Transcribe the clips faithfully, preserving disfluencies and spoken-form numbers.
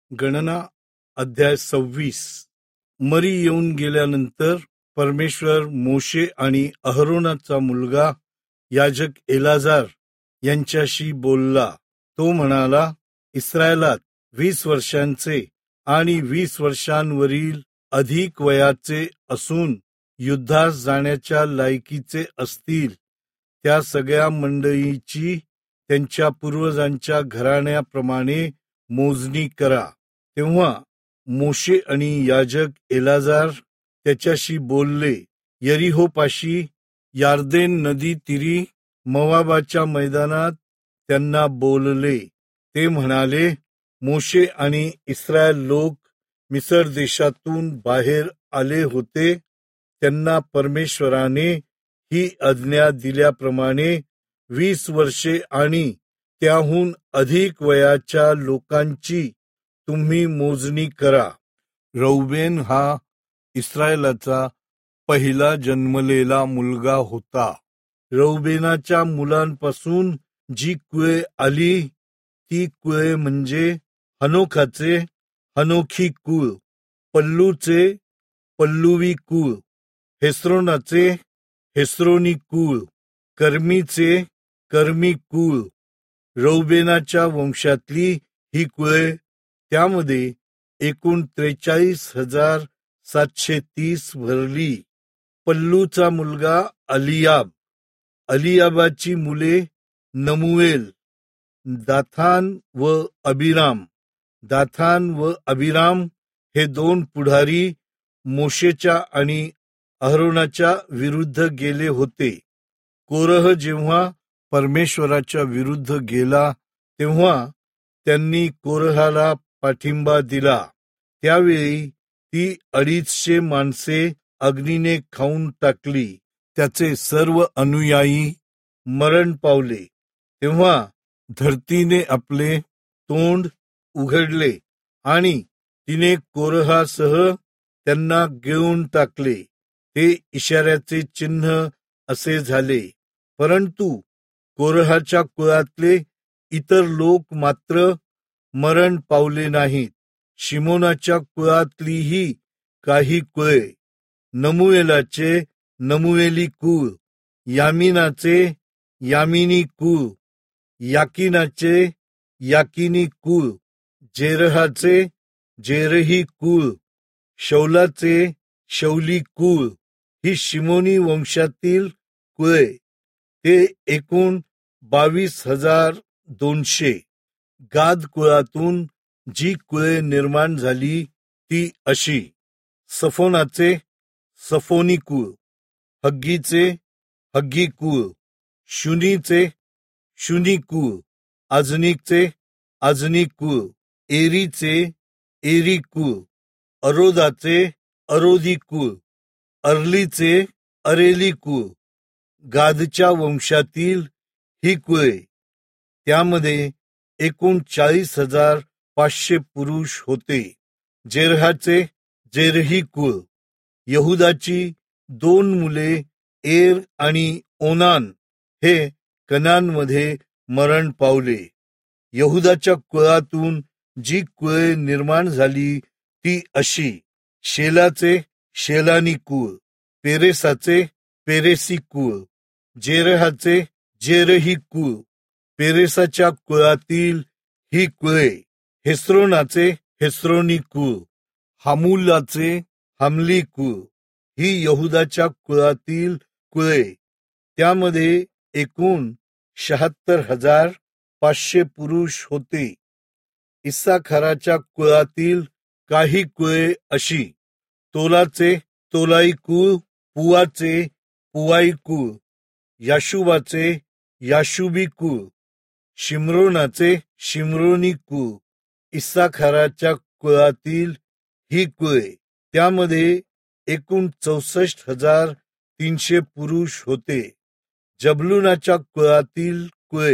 गणना अध्याय सव्वीस. मरी येऊन गेल्यानंतर परमेश्वर मोशे आणि अहरोनाचा मुलगा याजक एलाजार यांच्याशी बोलला. तो म्हणाला, इस्रायलात वीस वर्षांचे आणि वीस वर्षांवरील अधिक वयाचे असून युद्धास जाण्याच्या लायकीचे असतील त्या सगळ्या मंडळीची त्यांच्या पूर्वजांच्या घराण्याप्रमाणे मोजणी करा. तेव्हा मोशे आणि याजक एलाजार त्याच्याशी बोलले. यरीहोपाशी यार्देन नदी तीरी मोवाबाच्या मैदानात त्यांना बोलले. ते म्हणाले, मोशे आणि इस्रायल लोक मिस्र देशातून बाहेर आले होते. त्यांना परमेश्वराने ही आज्ञा दिल्याप्रमाणे वीस वर्षे आणि त्याहून अधिक वयाच्या लोकांची तुम्ही मोजणी करा. रौबेन हा इस्रायलाचा पहिला जन्मलेला मुलगा होता. रौबेनाच्या मुलांपासून जी कुळे आली ती कुळे म्हणजे हनोखाचे हनोखी कुळ, पल्लूचे पल्लुवी कुळ, हेस्रोनाचे हेस्रोनी कुळ, कर्मीचे कर्मी कुळ. रौबेनाच्या वंशातली ही कुळे, त्यामध्ये एकूण त्रेचाळीस हजार सातशे तीस भरली. पल्लूचा मुलगा अलियाब. अलियाबाची मुले नमुएल, दाथान व अबिराम. दाथान व अबिराम हे दोन पुढारी मोशेच्या आणि अहरोनाच्या विरुद्ध गेले होते. कोरह जेव्हा परमेश्वराच्या विरुद्ध गेला तेव्हा त्यांनी कोरहाला पाठिंबा दिला. त्यावेळी ती अडीचशे माणसे अग्नीने खाऊन टाकली. त्याचे सर्व अनुयायी मरण पावले. तेव्हा धरतीने आपले तोंड उघडले आणि तिने कोरहासह त्यांना गिळून टाकले. ते इशाऱ्याचे चिन्ह असे झाले. परंतु कोरहाच्या कुळातले इतर लोक मात्र मरण पावले नाहीत. शिमोनाच्या कुळातलीही काही कुळे, नमुएलाचे नमुएली कुळ, यामीनाचे यामिनी कुळ, याकिनाचे याकिनी कुळ, जेरहाचे जेरही कुळ, शौलाचे शौली कुळ ही शिमोनी वंशातील कुळे. ते एकूण बावीस हजार दोनशे. गाद कुळातून जी कुळे निर्माण झाली ती अशी: सफोनाचे सफोनी कुळ, हग्गीचे हग्गी कुळ, शुनीचे शुनी कुळ, आजनिकचे आजनी कुळ, एरीचे एरी कुळ, अरोदाचे अरोदी कुळ, अर्लीचे अरेली कुळ. गादच्या वंशातील ही कुळे, त्यामध्ये एकूण चाळीस हजार पाचशे पुरुष होते. जेरहाचे जेरही कुळ. यहुदाची दोन मुले एर आणि ओनान हे कनानमध्ये मरण पावले. यहुदाच्या कुळातून जी कुळे निर्माण झाली ती अशी: शेलाचे शेलानी कुळ, पेरेसाचे पेरेसी कुळ, जेरहाचे जेरही कुळ. पेरेसाच्या कुळातील ही कुळे, हेस्रोनाचे हेस्रोनी कुळ, हामुलाचे हामली कुळ ही यहुदाच्या कुळातील कुळे. त्यामध्ये एकूण शहात्तर हजार पाचशे पुरुष होते. इस्साखाराच्या कुळातील काही कुळे अशी: तोलाचे तोलाई कुळ, पुवाचे पुवाई कुळ, याशुबाचे याशुबी कुळ, शिम्रोनाचे शिम्रोनी कुळ. इस्साखाराच्या कुळातील ही कुळे, त्यामध्ये एकूण चौसष्ट हजार तीनशे पुरुष होते. जबलूनाच्या कुळातील कुळे,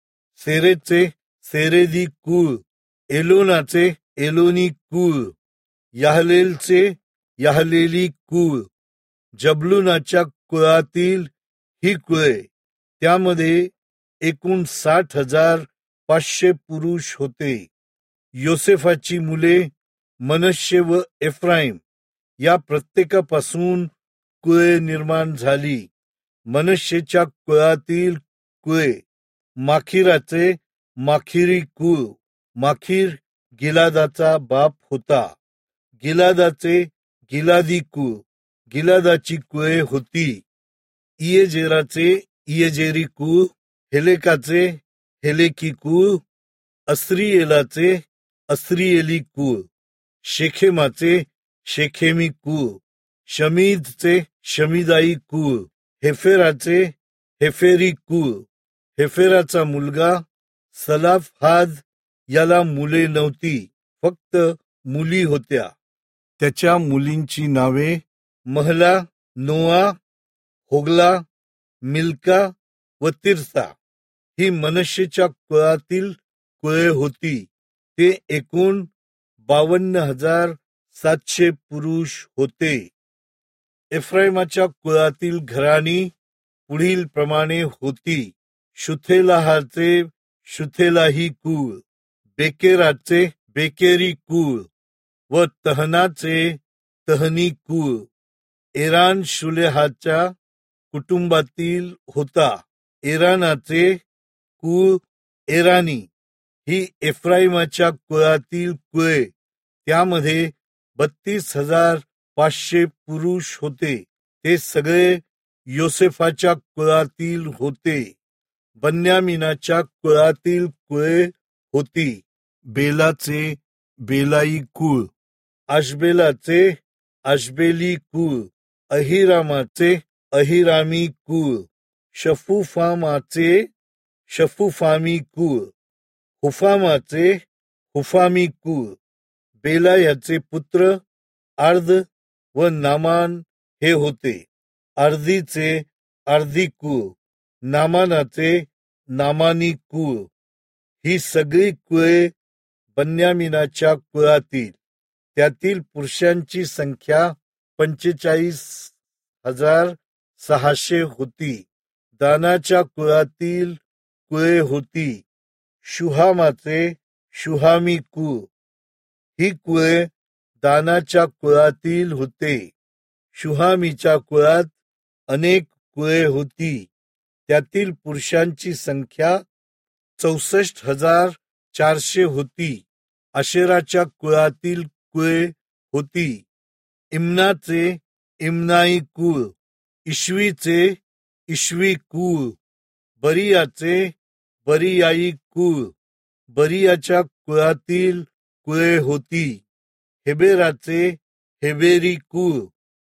सेरेचे सेरेदी कुळ, एलोनाचे एलोनी कुळ, याहलेलचे याहलेली कुळ. जबलूनाच्या कुळातील ही कुळे, त्यामध्ये एकूण साठ हजार पाचशे पुरुष होते. योसेफाची मुले मनश्शे व एफ्राईम या प्रत्येकापासून कुळे निर्माण झाली. मनश्शेच्या कुळातील कुळे माखीराचे माखीरी कुळ. माखीर गिलादाचा बाप होता. गिलादाचे गिलादी कुळ. गिलादाची कुळे होती इयेजेराचे इयेजेरी कुळ, हेलेकाचे हेलेकी कुळ, अस्रिएलाचे अस्रिएली कुळ, शेखेमाचे शेखेमी कुळ, शमीदचे शमीदाई कुळ, हेफेराचे हेफेरी कुळ. हेफेराचा मुलगा सलाफहाद याला मुले नव्हती, फक्त मुली होत्या. त्याच्या मुलींची नावे महला, नोआ, होगला, मिल्का व तिर्सा ही मनश्शेच्या कुळातील कुळे होती. ते एकूण बावन्न हजार सातशे पुरुष होते. एफ्राईमाच्या कुळातील घराणी पुढील प्रमाणे होती. शुथेलाहाचे शुथेलाही कुळ, बेकेराचे बेकेरी कुळ व तहनाचे तहनी कुळ. एरान शुलेहाच्या कुटुंबातील होता. एरानाचे कुळ एरानी ही एफ्राईमाच्या कुळातील कुळे. त्यामध्ये बत्तीस हजार पाचशे पुरुष होते. ते सगळे योसेफाच्या कुळातील होते. बन्यामिनाच्या कुळातील कुळे होती. बेलाचे बेलाई कुळ, आशबेलाचे आशबेली कुळ, अहिरामाचे अहिरामी कुळ, शफुफामाचे शफुफामी कुळ, हुफामाचे हुफामी कुळ. बेला याचे पुत्र अर्ध व नामान हे होते. अर्धीचे अर्धी कुळ, नामानाचे नामानी कुळ. ही सगळी कुळे बन्यामिनाच्या कुळातील. त्यातील पुरुषांची संख्या पंचेचाळीस हजार सहाशे होती. दानाच्या कुळातील कुळे होती. शुहामाचे शुहामी कुळ. ही कुळे दानाच्या कुळातील होते. शुहामीच्या कुळात अनेक कुळे होती. त्यातील पुरुषांची संख्या चौसष्ट हजार चारशे होती. आशेराच्या कुळातील कुळे होती. इम्नाचे इम्नाई कुळ, इश्वीचे इश्वी कुळ, बरियाचे बरियाई कुळ. बरियाच्या कुळातील कुळे होती. हेबेराचे हेबेरी कुळ,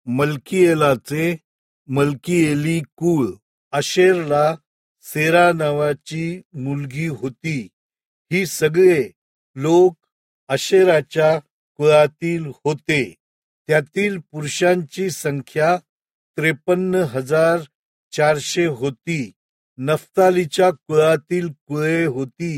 मल्किएलाचे मल्किएली कुळ. आशेरला सेरा नावाची मुलगी होती. ही सगळे लोक आशेराच्या कुळातील होते. त्यातील पुरुषांची संख्या त्रेपन्न हजार चारशे होती. नफ्तालीच्या कुळातील कुळे होती.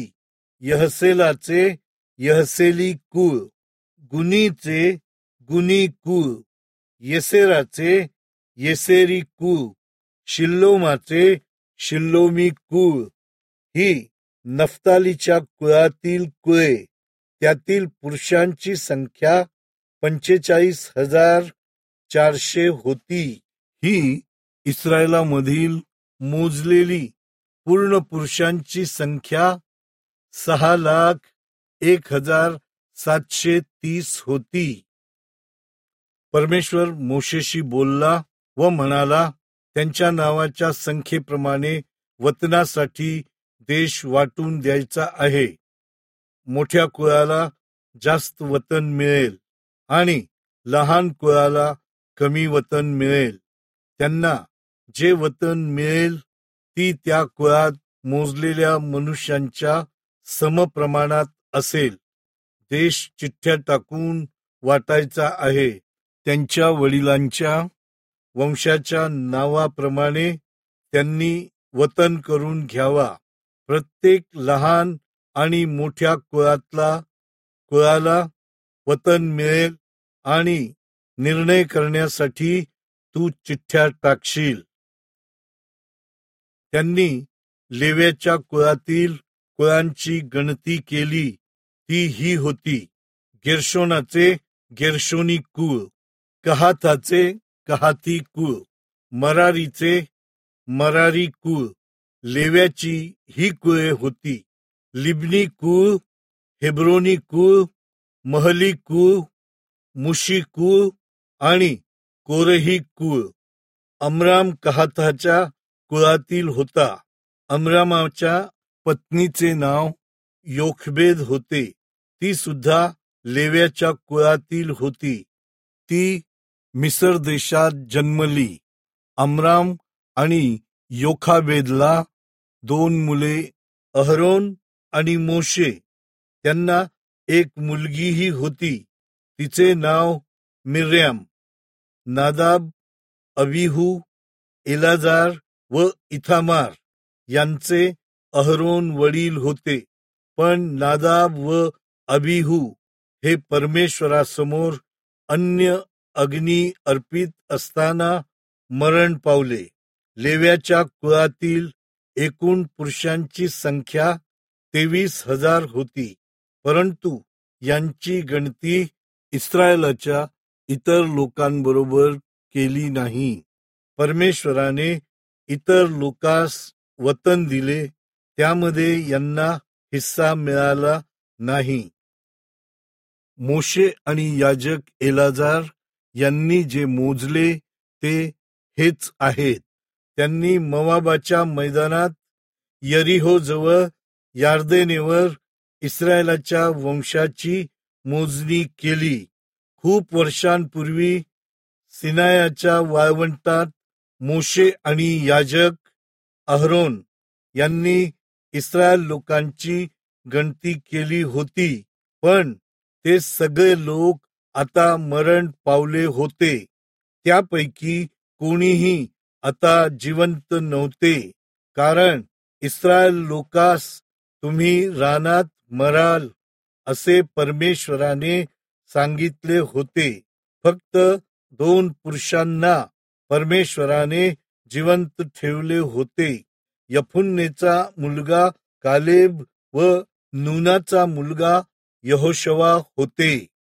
यहसेलाचे यहसेली कुळ, गुनीचे गुनी कुळ, येसेराचे येसेरी कुळ, शिल्लोमाचे शिल्लोमी कुळ. ही नफ्तालीच्या कुळातील कुळे. त्यातील पुरुषांची संख्या पंचेचाळीस हजार चारशे होती. ही इस्रायलामधील मोजलेली पूर्ण पुरुषांची संख्या सहा लाख एक हजार सातशे तीस होती. परमेश्वर मोशेशी बोलला व म्हणाला, त्यांच्या नावाच्या संख्येप्रमाणे वतनासाठी देश वाटून द्यायचा आहे. मोठ्या कुळाला जास्त वतन मिळेल आणि लहान कुळाला कमी वतन मिळेल. त्यांना जे वतन मिळेल ती त्या कुळात मोजलेल्या मनुष्यांच्या समप्रमाणात असेल. देश चिठ्ठ्या टाकून वाटायचा आहे. त्यांच्या वडिलांच्या वंशाच्या नावाप्रमाणे त्यांनी वतन करून घ्यावा. प्रत्येक लहान आणि मोठ्या कुळातला कुळाला वतन मिळेल आणि निर्णय करण्यासाठी तू चिठ्ठ्या टाकशील. त्यांनी लेव्याच्या कुळातील कुळांची गणती केली. ती ही होती. गेर्शोनाचे गेर्शोनी कुळ, कहाताचे कहाती कुळ, मरारीचे मरारी कुळ, लेव्याची ही कुळे होती. लिब्नी कुळ, हेब्रोनी कुळ, महली कुळ, मुशी कुळ आणि कोरही कुळ. अमराम कहाताच्या कुळातील होता. अमरामाच्या पत्नीचे नाव योखबेद होते. ती सुद्धा लेव्याच्या कुळातील होती. ती मिसर देशात जन्मली. अमराम आणि योखाबेदला दोन मुले अहरोन आणि मोशे. त्यांना एक मुलगीही होती. तिचे नाव मिर्याम. नादाब, अबिहू, एलाजार व इथामार यांचे अहरोन वडील होते. पण नादाब व अबिहू हे परमेश्वरासमोर अन्य अग्नी अर्पित असताना मरण पावले. लेव्याच्या कुळातील एकूण पुरुषांची संख्या तेवीस हजार होती. परंतु यांची गणती इस्रायलाच्या इतर लोकांबरोबर केली नाही. परमेश्वराने इतर लोकांस वतन दिले, त्यामध्ये यांना हिस्सा मिळाला नाही. मोशे आणि याजक एलाजार यांनी जे मोजले ते हेच आहेत. त्यांनी मोवाबाच्या मैदानात यरीहो जवळ यार्देनेवर इस्रायलाच्या वंशाची मोजणी केली. खूप वर्षांपूर्वी सिनायाच्या वाळवंटात मोशे आणि याजक अहरोन यांनी इस्रायल लोकांची गणती केली होती. पण ते सगळे लोक आता मरण पावले होते. त्यापैकी कोणीही आता जिवंत नव्हते, कारण इस्रायल लोकास तुम्ही रानात मराल असे परमेश्वराने सांगितले होते. फक्त दोन पुरुषांना परमेश्वराने जिवंत ठेवले होते. यफुन्नेचा मुलगा कालेब व नूनाचा मुलगा यहोशवा होते.